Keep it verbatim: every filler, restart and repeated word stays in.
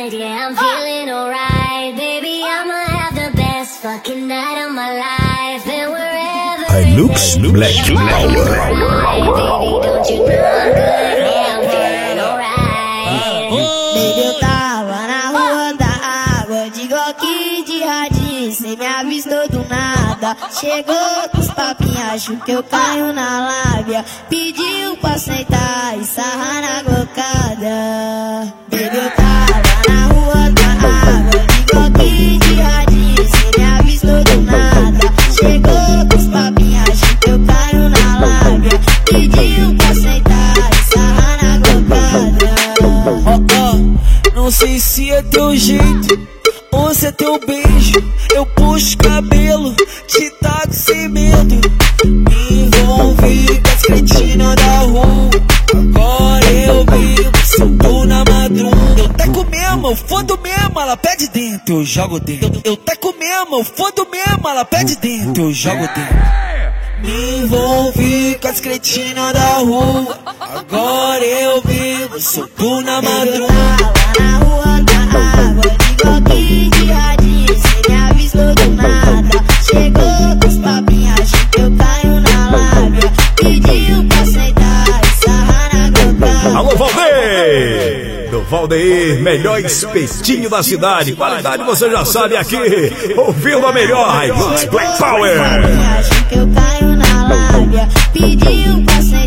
good, yeah, I'm feeling alright. Baby, I'ma have the best fucking night of my life. And wherever Hilux Black Power. Baby, don't you know I'm good, yeah, I'm feeling alright. Baby, eu tava na rua da água, de Glock de radinho, cê me avistou do nada. Chegou com os papinhos, acho que eu caio na lábia. Pediu pra sentar e sarrar na glocada. Baby, eu tava na rua da água, de Glock de radinho, cê me avistou do nada. Chegou com os papinhos, acho que eu caio na lábia. Pediu pra sentar e sarrar na glocada. Oh, oh, não sei se é teu jeito ou se é teu beijo. Eu puxo cabelo, te taco sem medo. Me envolvi com as cretinas da rua. Agora eu vivo, solto na madruga. Eu teco mesmo, eu fodo mesmo, ela pede dentro, eu jogo dentro. Eu, eu teco mesmo, eu fodo mesmo, ela pede dentro, eu jogo dentro. Me envolvi com as cretinas da rua. Agora eu vivo, solto na madruga. Na rua da água, de Glock de radinho, cê me avistou do nada. Chegou com os papinhos, acho que eu caio na lábia. Pediu pra sentar e sarrar na glocada. Alô, Valdeir! Do Valdeir, melhor espetinho da cidade. Qualidade você já sabe aqui. Ouvindo a melhor Hilux Black Power. Acho que eu caio na lábia. Pediu pra sentar